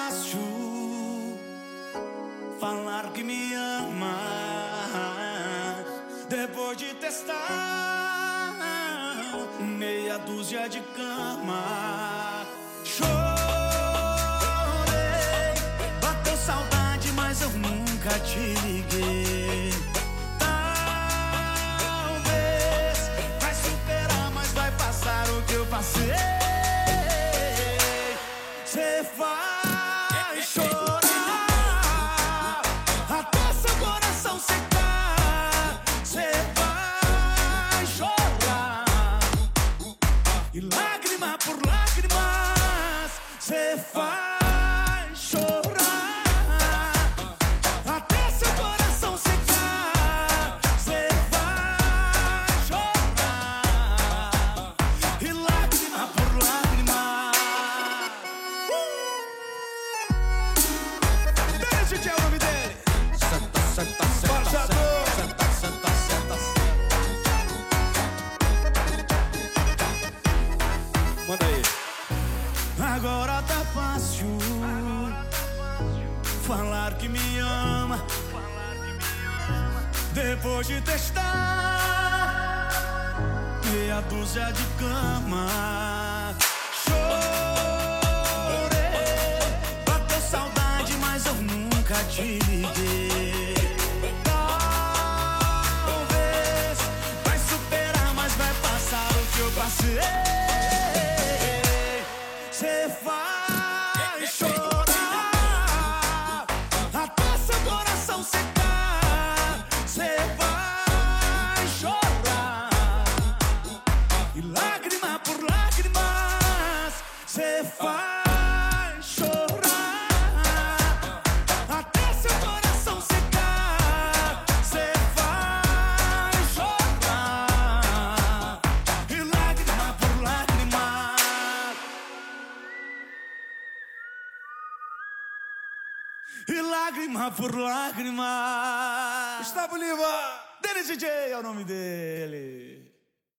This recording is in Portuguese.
fácil falar que me ama depois de testar meia dúzia de cama. Chorei, bateu saudade, mas eu nunca te liguei. Talvez vai superar, mas vai passar o que eu passei. Cê vai chorar até seu coração secar. Cê vai chorar e lágrima por lágrimas. Cê vai chorar até seu coração secar. Cê vai chorar e lágrima por lágrima. Esse é o nome dele. Senta, senta, senta, senta, senta, senta. Manda aí. Agora tá fácil falar que me ama depois de testar meia dúzia de cama. Te liguei. Talvez vai superar, mas vai passar o que eu passei. Cê vai chorar até seu coração secar. Cê vai chorar e lágrima por lágrimas. Cê vai chorar e lágrima por lágrima. Gustavo Lima, Dennis DJ é o nome dele.